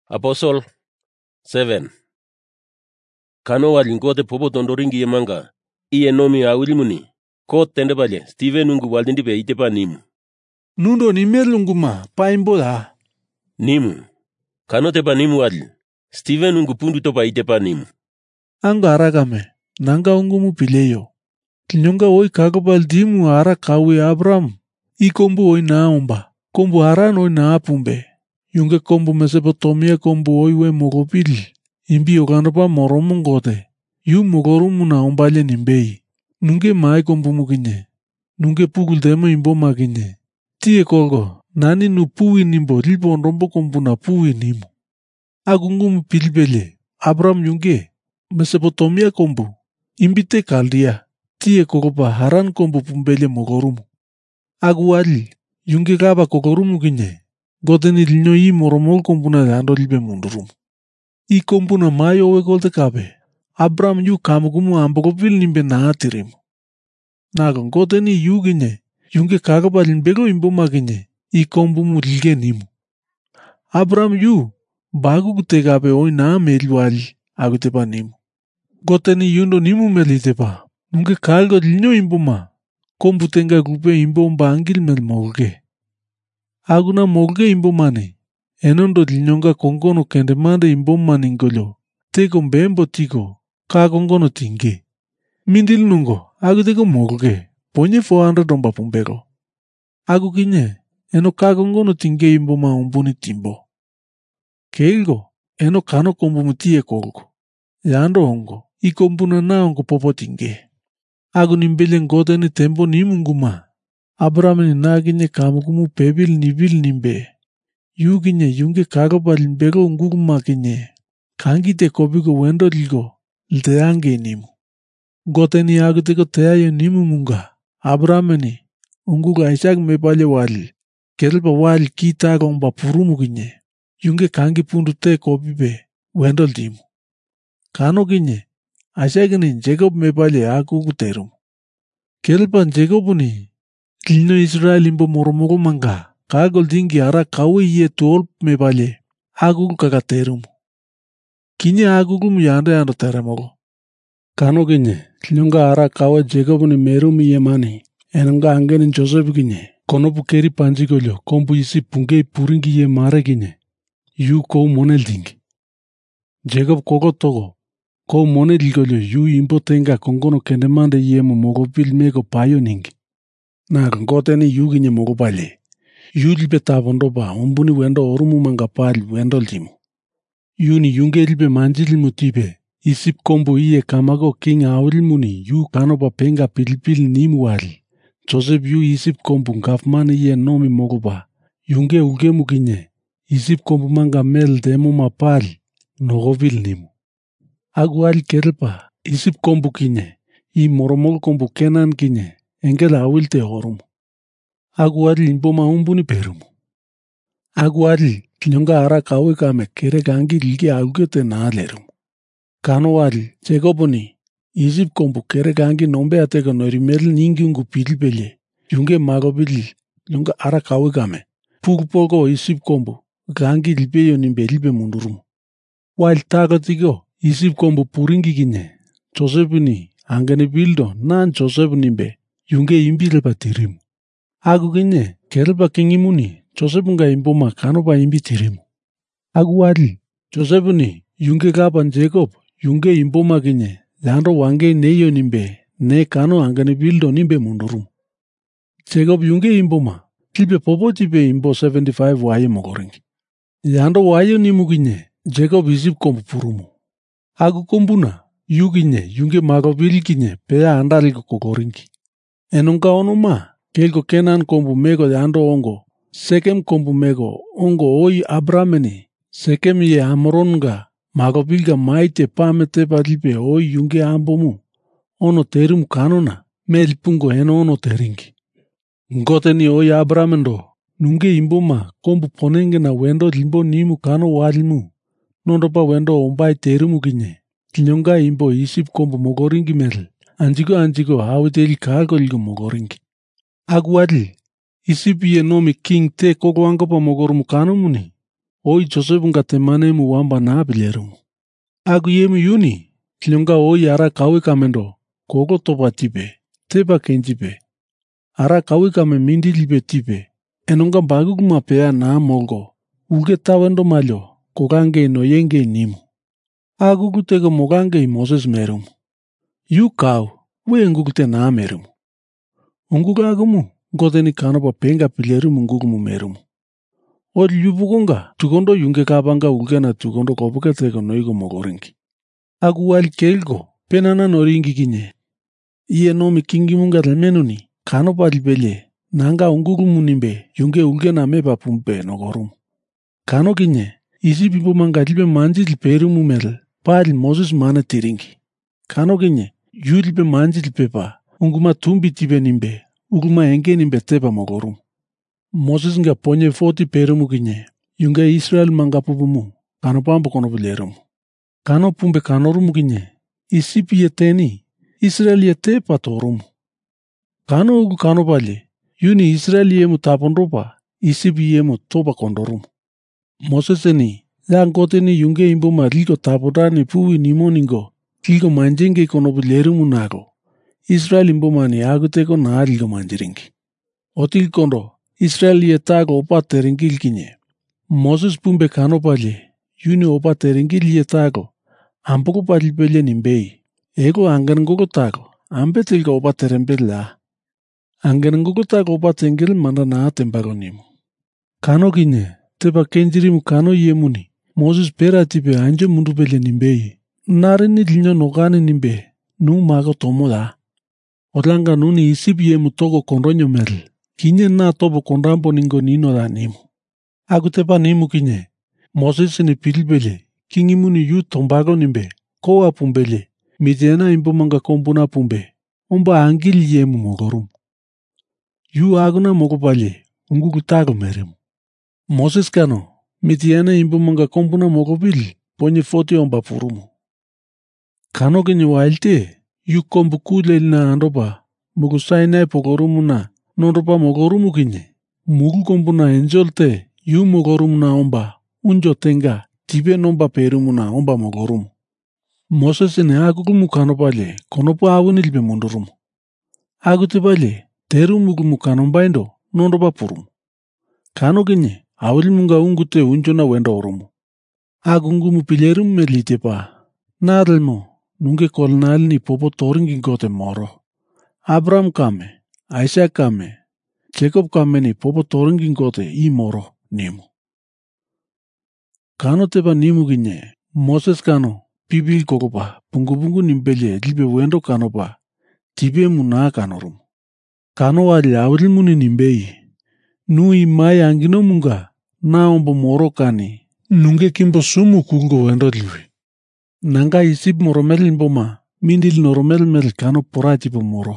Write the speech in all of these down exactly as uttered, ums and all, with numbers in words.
Apostle seven. Kano walingote popo tondoringi yemanga. Iye nomi awilimuni. Ko tende bale Steven ungu waldindi be itepa nimu. Nundo ni merlunguma paimbola. Nimu. Kano tepa nimu wali. Steven ungu pundu topa itepa nimu. Anga aragame. Nanga ungumu pileyo. Tinyonga oi kagabal dimu ara kawe Abraham. I kombu oi naomba. Kombu aran oi naapumbe. Yunge kombu Mesopotamia kombu oi we mogopili. Imbi oganapa moromungote. Yu mogorumu naombale nimbei. Nunge mai kombu muginye. Nunge pugul demo imbo maginye. Tie kolgo. Nani nu puwi nimbo libon rombo kombu na puwi nimu. Agungumu pilbele. Abraham yunge. Mesopotamia kombu. Imbite kaldia. Tie kogopa haran kombu pumbele mogorumu. Aguali. Yunge kaba kogorumu ginye. Godeni linyo i moromol kombu na dando libe mundurumu. I kombu na mayo we golte kabe. Abraham yu kamugumu ambogopil nimbe na atirimu. Nagon godeni yu ginye. Yunge kagaba linbego imbo maginye. I kombu mu lilge nimu. Abraham yu. Bagu kutegabe oi na melwali. Agutepa nimu. Godeni yundo nimu melitepa. Nunge kalgo linyo imbo ma. Kombu tenga gupe imbo mba angil mel moge. Aguna moge imbo mane. Enondo linyonga kongono kende mande imbo maningolo. Tego mbembo tigo. Ka kongono tinge. Mindil nungo. Agu tego moge. Ponye four hundred domba pumbego. Agu kinye. Eno ka kongono tinge imbo ma umbuni timbo. Keilgo. Eno kano kombu mutie kolgo. Yando ongo. Ikombu na na ongo popo tinge. Agu nimbele ngote ni tempo ni munguma. Abraham ni naginye kamugumu pebil nibil nimbe. Yu ginye yunge kagaba limbego unguguma ginye. Kangi te kobigo wendo ligo. Lteange nimu. Gote ni aguteko teayo nimu munga. Abraham ni. Unguga Isaac mepale wali. Kelpa wali kitaga umba purumu ginye. Yunge kangi pundu te kobibe. Wendo limu. Kano ginye. Isaac ni Jacob mepale agugu terum. Kelpa Jacob ni. Lino Israel imbo moromogo manga. Kagol dingi ara kawe iye tuol mepale. Agugu kagaterum. Kinye agugu muyande ando teramogo. Kano ginye. Linyonga ara kawe Jacob ni merum iye mani. Enonga angeni Joseph ginye. Konopu keri panjigolyo. Kombu isi punge puringi iye mare ginye. Yu kou monel dingi. Jacob kogo togo. Ko mone ligolyo yu imbo tenga kongono kendemande iye mo mogo pil mego payo ningi. Na kongote ni yu ginye mogo pale. Yu libe tabondo ba umbuni wendo orumu manga pali wendo limu. Yu ni yunge libe manjilimu tibe. Isip kombo iye kamago king awilimu ni yu kano pa penga pilipil nimu wali. Joseph yu isip kombo ngafmane iye nomi mogo ba. Yunge ugemu ginye. Isip kombo manga mel demo mapali. Nogovil nimu. Aguali kelpa, isip kombu kinye, I moromol kombu kenan kinye, engela awilte horumu. Aguali limboma umbuni perumu. Aguali, kinyonga ara kawe kame kere gangi ligi agugete na lerumu. Kano wali, Jacoboni, isip kombu kere gangi nombe atego norimel ningi ungu pilipele, yunge magobili, yunga ara kawe kame. Pugu pogo isip kombu, gangi lipeyo nimbe lipe mundurumu. Wali tago tigo, isip kombu puringi ginye. Joseph ni angani bildo nan Joseph nimbe. Yunge imbile batirimu. Agu ginye kelpa kingimu ni. Joseph nga imboma kano pa imbi tirimu. Agu wali. Joseph ni yunge kapan Jacob. Yunge imboma ginye. Yando wange neyo nimbe. Ne kano angani bildo nimbe mundurumu. Jacob yunge imboma. Tilbe popo tibe imbo seventy-five waye mogoringi. Yando wayo nimu ginye. Jacob isip kombu purumu. Agu kombuna, yu ginye, yunge magobili ginye, pea andaligo kogoringi. Enonga onoma, kelgo kenan kombu mego de ando ongo, sekem kombu mego, ongo oi Abrameni, sekem ye amoronga, magobilga maite pamete palipe oi yunge ambomu, ono terum kanona, melipungo eno ono teringi. Ngoteni oi Abramendo, nunge imboma, kombu ponenge na wendo limbo nimu kano walimu. Nondopa wendo ombai terumu ginye. Kinyonga imbo isip kombu mogoringi mel. Anjigo anjigo hawiteli kago ligo mogoringi. Aguadli. Isip ye nomi king te kogo angopa mogorumu kano muni. oi Joseph nga temanemu wamba na bilerumu. Aku yemu yuni, tilonga oi ara kawe kamendo, koko topa tipe, tepa kenjipe. Ara kawe kame mindi lipe tipe, enonga bagu kumapea na molgo, ulke tawendo malyo, kokange no yenge nimu. Aku kutego mokange Moses merumu. Yu kau, we ngukute na merumu. Unguka akumu, ngoteni kanopa penga pilerumu ngukumu merumu. Ol yubukunga, tukondo yunge kapanga ulke na tukondo kopuke teko noigo mogoringi. Aku wal kelgo, penana noringi kinye. Iye nomi kingi munga lemenuni, kanopa lipele, nanga ungukumu nimbe, yunge ulke na mepa pumpe nogorumu. Kano kinye, isi pipo manga lipe manji liperumu mel, pali Moses mana tiringi. Kano kinye, yu lipe manji lipepa, unguma tumbi tipe nimbe, unguma enge nimbe tepa mogorumu. Moses nga ponye forty perumu kinye, yunga Israel manga pupumu, kano pampo kono pilerumu. Kano pumbe kanorumu kinye, isipi yeteni, Israel yete patorumu. Kano ugu kano pali, yuni Israel yemu tapondropa, isipi yemu topa kondorumu. Moses eni, ya ngoteni yunge imboma liko tapodani puwi nimoningo, liko manjenge kono pilerumu nago, Israel imboma ni aguteko na liko manjiringi. Otil kondo, Israel yetago opa teringil kinye. Moses pumbe kano pali, yuni opa teringil yetago, ampoko pali pele nimbei. Ego anganngoko tago, ambetilga opa terembela. Anganngoko tago opa tengel manda na tembago nimu. Kano kinye, tepa kenjirimu kano yemuni, Moses pera tipe anje mundu pele nimbei. Narini linyo nogani nimbe, nu mago tomo da. Otlanga nuni isip yemu togo kondonyo mel. Kinye na topo kondampo ningo nino da nimu. Aku tepa nimu kinye. Moses ni pilipele. Kingi muni yu tombago nimbe. Koa pumbele. Midiana imbo manga kompuna pumbe. Omba angil yemu mogorum. Yu aguna mogopale. Unguku tago meremu. Moses kano. Midiana imbo manga kompuna mogopil. Ponye forty omba purumu. Kano kinye wailte. Yu kombu kule na andopa. Mugu sainai pogorumu na. Nondopa mogorumu kinye. Mugu kombu na enjolte. Yu mogorumu na omba. Unjo tenga. Tipe nomba perumu na omba mogorumu. Moses ene agukumu kano pale. Konopo awuni lipe mundurumu. Agute pale. Teru mugumu kano mbaindo. Nondopa purumu. Kano kinye. Awili munga ungute unjo na wenda orumu. Agungumu pilerumu melite pa. Narelmo. Nunge kolnali ni popo toringi gote moro. Abraham kame. Isaac kame. Jacob kame ni popo toringi gote i moro nimu. Kano tepa nimu kinye. Moses kano. Pibil koko pa. Pungu pungu nimbele lipe wendo kano pa. Tipe muna kano rumu. Kano wali awili muni nimbei. Nui mai angino munga. Na ombo moro kani. Nunge kimbo sumu kungo wendo liwe. Nanga isip moromel imboma. Mindil noromel mel kano pora tipo moro.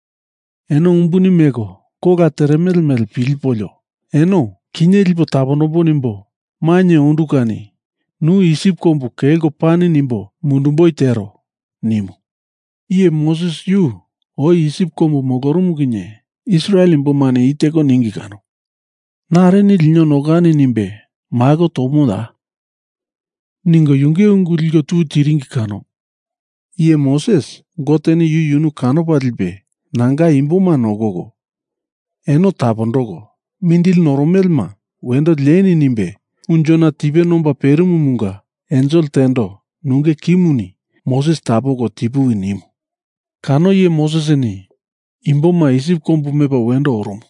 Eno umbuni mego. Koga teremel mel pilipolyo. Eno. Kinye lipo tabonobo nimbo. Manye undukani. Nu isip kombu kelgo pani nimbo. Mundumbo itero. Nimu. Iye Moses yu. Oi isip kombu mogorumu kinye. Israel imbomane iteko ningi kano. Nare ni linyo nogani nimbe. Mago tomo da. Ningo yunge ungulgo tu tiringi kano. Iye Moses. Goteni yu yunu kano padilbe. Nanga imboma nogogo. Eno tapondrogo. Mindil noromelma. Wendo leni nimbe. Unjona tipe nomba perumu munga. Enjol tendo. Nunge kimuni. Moses tapogo tipu inimu. Kano ye Moses ni. Imboma isip kombu mepa wendo orumu.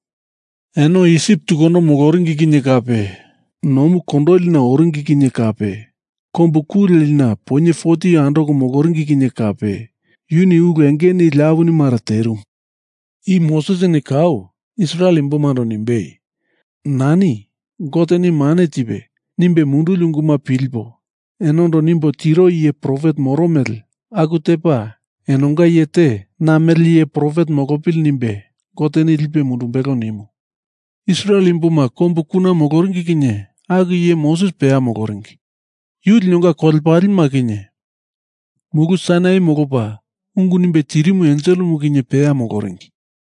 Eno isip tukondo mogoringi kinye kape. Nomu kondoli na oringi kinye kape. Kombu kule na ponye forty andoko mogoringi kinye kape. Yuni ugu engeni lawu ni maraterum. I Moses ni kao. Israel imbomano nimbei. Nani. Gote ni mane tipe. Nimbe mundu lunguma pilpo. Enondo nimbo tiro iye profet moromel. Agutepa. Enonga yete. Namel iye profet mogopil nimbe. Gote ni lipe mundumbeko nimu. Israel imboma kombu kuna mogoringi kinye. Agu iye Moses pea mogoringi. Yul nunga kolpari makinye. Mugu sanai mogopa. Ungu nimbe tirimu enjelu muginye pea mogoringi.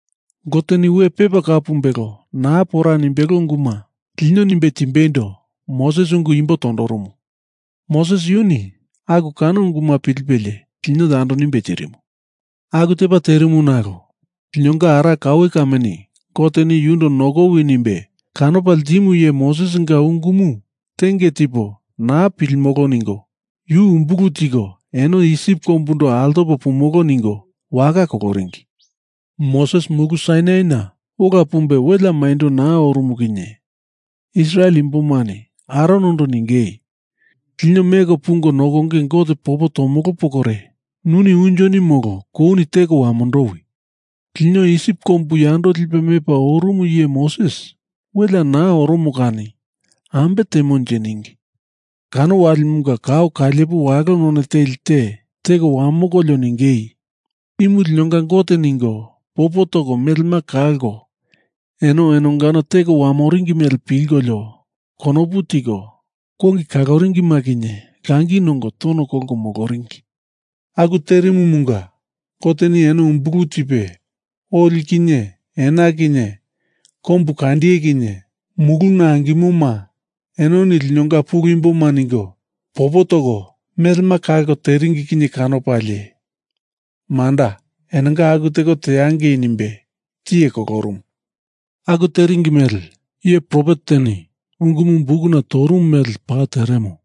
Gote ni we pepa kapumbeko. Na pora nimbeko nguma. Lino nimbe timbendo. Moses ungu imbo tondorumu. Moses yuni agu kanu ungu mapilipele tilno dando nimbe chirimu. Agu tepa terimu nago. Tilnyonga ara kawe kameni koteni yundo nogo winimbe. Kano pal jimu ye Moses nga ungumu tenge tipo na pilmogo ningo. Yu umbugu tigo eno isip kombundo aldo popumogo ningo waga kokoringi. Moses mugu sainaina oga pumbe wela maindo na orumukinye. Israel imbumani Aaron ondo ningei. Tilno mego pungo nogonge ngote popo tomogo pokore. Nuni unjoni mogo kouni teko wamondowi. Tilno isip kombu yando tilpemepa orumu ye Moses. Wela na orumukani. Ambe temon jeningi. Kano walimunga kao kalepu waga nona telte. Teko wamogolyo ningei. Imu tilnyonga ngote ningo. Popo toko melma kalgo. Eno enongano teko wamoringi mel pilgolyo. Konopu tigo. Kongi kagaringi makinye. Kangi nongo tono kongo mogoringi. Aku terimu munga. Koteni eno umbugu tipe. Oli kinye. Ena kinye. Kombu kandie kinye. Mugu na angimuma. Eno nilnyonga pugu imbo manigo. Popo toko. Melma kalgo teringi kinye kano pali. Manda. Enanga aku teko teangi inimbe. Tie kokorum. Aku teringi mel. Ie prophet teni. Ungumu bugu na torum mel pa teremo.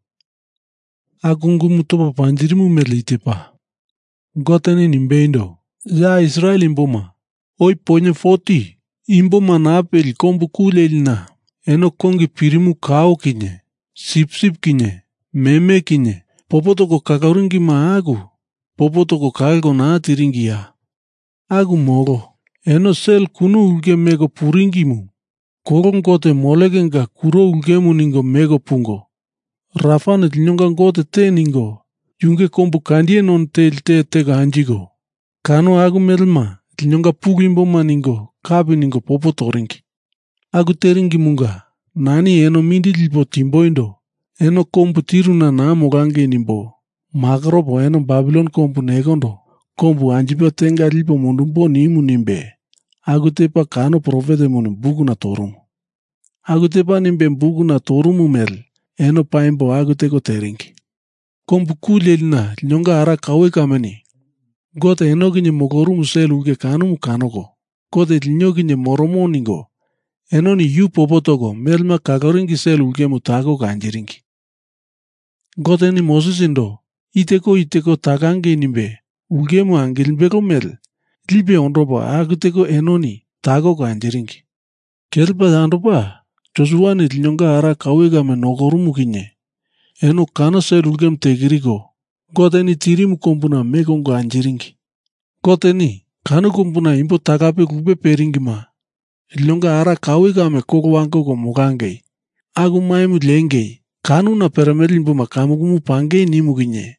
Aku ungumu topa panjirimu mel itepa. Goteni nimbeindo. Ya Israel imboma. Oi ponye forty. Imboma na apel kombu kulelina. Eno kongi pirimu kao kinye. Sip sip kinye. Meme kinye. Popotoko kakaringi maagu. Popotoko kalgo na tiringi ya. Agu mogo. Eno sel kunu ulge mego puringimu. Koron kote molegenga kuro ulgemu ningo mego pungo. Rafane tilnyonga ngote te ningo. Yunge kombu kandie non telte tega anjigo. Kano agu melma. Tilnyonga pugimbo maningo. Kabi ningo popo toringi. Agu teringi munga. Nani eno mindi lipo timboindo. Eno kombu tiruna na mogange nimbo. Magaropo eno Babylon kombu negondo. Kombu anjiba tenga lipo mundumbo nimu nimbe. Agu tepa kano profete munu bugu na torumu. Agu tepa nimbe bugu na torumu mel. Eno paimbo agu teko teringi. Kombu kulelina nyonga ara kawe kameni. Gote eno kinye mogorumu selu uke kanumu kanoko. Gote linyo kinye moromo ningo. Eno ni yu popotoko melma kakaringi selu uke mutago kanjiringi. Gote ni Moses indo. Iteko iteko takange nimbe. Uke mu angilbeko mel. Libe ondopa agu teko eno ni tago kanjiringi. Kelpa dandopa. Joshua ni linyonga ara kawe kame nogorumu kinye. Eno kana selu uke mtegiriko. Gote ni tirimu kumbuna mekongo anjiringi. Gote ni kanu kumbuna impo takape kupe peringi ma. Ilonga ara kawe kame koko wanko ko mugangei. Agu maimu lengei. Kanu na perameli impo makamu kumu pangei ni muginye.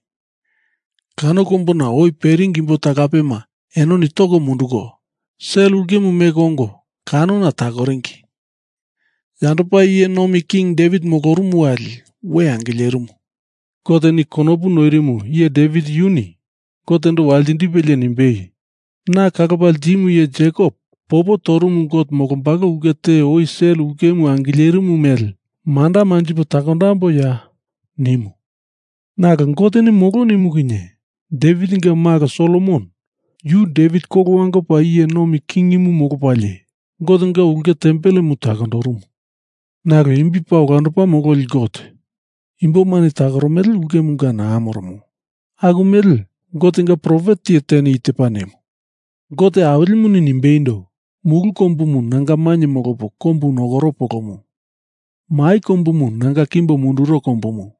Kanu kumbuna oi peringi impo takape ma. Eno ni toko munduko. Selu gemu mekongo. Kanu na takoringi. Yandopa iye nomi King David mogorumu wali. We angilerumu. Gote ni konopu noirimu iye David yuni. Gote ndo waldindi pele nimbei. Na kakapal jimu iye Jacob. Popo torumu got mokompaga ugete oi sel ugemu angilerumu mel. Manda manjipo takondambo ya nimu. Naka gote ni mogo nimu kinye. David nga maga Solomon. Yu David koko wango pa iye nomi king imu mogo pale. Gote nga uge tempele mu takondorumu. Naka imbi pa ugandopa mogo li gote. Imbo mani takaromel uge munga na amoromo. Agu mel, gote nga profet tie teni itepa nemo. Gote awilimu ni nimbeindo. Mugu kombumu nanga manye mogopo kombu nogoropo komu. Mai kombumu nanga kimbo munduro kombumu.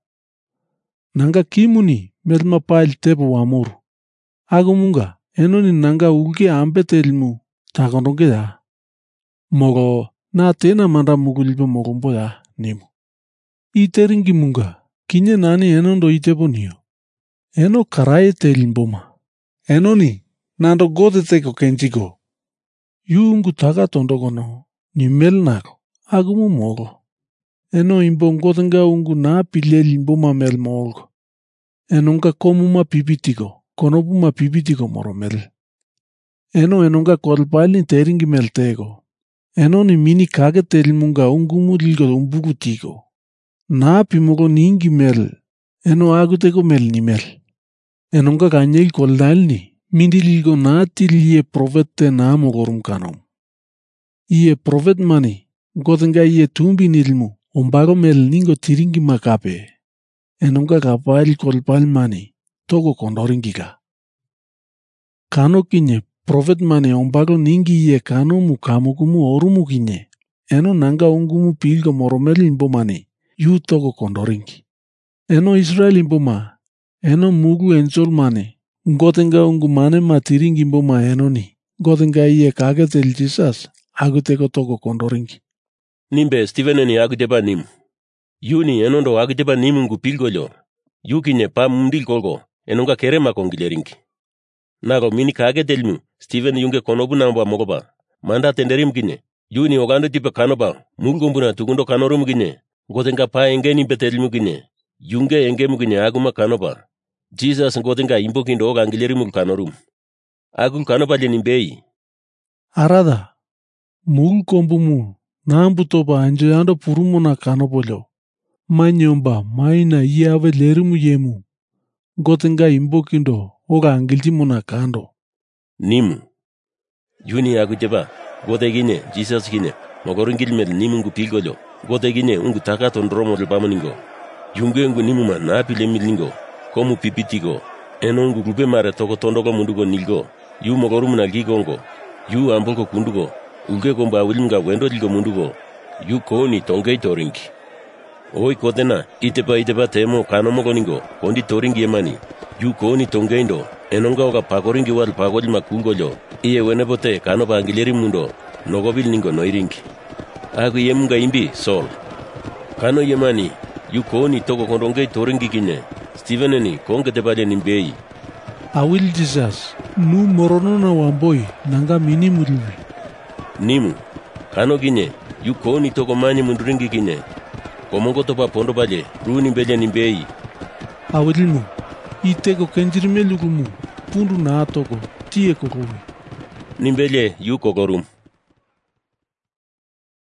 Nanga kimu ni melma pail tepo wamuru. Agu munga, eno ni nanga uge ambe telimu takondonge ya. Mogo, na tena manda mugu lipo mogombo ya nemo. Iteringi munga, kinye nani eno ndo itepo niyo. Eno karaye telimboma. Eno ni, nando gote teko kenjiko. Yu ungu taka tondogono, ni mel nako, agumu mogo. Eno imbo ngote nga ungu na pile limboma mel mogo. Eno nga komu ma pipitiko, konopu ma pipitiko moro mel. Eno eno nga kolpali teringi mel teko. Eno ni mini kage telimunga ungu mu lilgo umbugu tiko. na pimoko ningi mel, eno aguteko mel ni mel. Enonga kanyel koldalni, mindiligo na tilie profete na mogorum kanom. Iye profet mani, gotenga iye tumbi nilmu, ombago mel ningo tiringi makape. Enonga kapal kolpal mani, togo kondoringika. Kano kinye, profet mani ombago ningi iye kano mukamukumu orumu kinye. Eno nanga ungumu pilgo moromel imbo mani, yu togo kondoringi. Eno Israel imbo ma, eno mugu ensol mani, gotenga ungu mane matiringi imbo ma eno ni, gotenga iye kagetel Jesus, aguteko togo kondoringi. Nimbe Stephen ni aguteba nim. Yu ni enondo aguteba nim ngu pilgolyo. Yu kinye pa mundil kolgo, enonga kerema kongileringi. Nago mini kagetelmu, Stephen yunge konobu namba mogoba. Manda tenderim kinye. Yu ni ogando tipe kanoba, mulgumbuna tukundo kanorum kinye. Gotenga pa enge ni betelmu kinye. Yunge enge mukinye aguma kanoba. Jesus gotenga imbo kindo oga angilerimu kanorum. Agum kanoba lenimbei. Arada, mul kombumu, nambu toba anjayando purumu na kanobolo. Manyomba, maina iyawe lerimu yemu. Gotenga imbo kindo oga angiltimu na kando. Nimu. Yuni aguteba, gote gine, Jesus gine, mogorungilmel nimu ngu pilgolyo. Gote gine ungu taka tondromo lpamoningo. Yunge ngu nimu ma na pilemilingo. Komu pipitigo. Eno ngu rupe mare toko tondoko mundugo nilgo. Yu mogorumu na gigongo. Yu amboko kundugo. Uge komba wilinga wendo ligo mundugo. Yu koni tongei toringi. Oi kotena, itepa itepa temo kano mogoningo. Kondi toringi emani. Yu koni tongeindo. Enonga oga pakoringi wal pakolima kungolyo. Iye wenebote kano pa angileri mundo. Nogobil ningo noiringi. Agu yemunga imbi, Sol. Kano yemani. Yu koni toko kondongei toringi kinye. Stephen ni konge tepale nimbei. Awil Jesus, nu morono na wamboi, nanga mini muriwi. Nimu, kano kinye, yu koni toko manye munduringi kinye. Komongo topa pondo pale, ruu nimbele nimbei. Awilmu, iteko kenjirime lugumu, pundu na atoko, tie kokowi. Nimbele yu kokorum.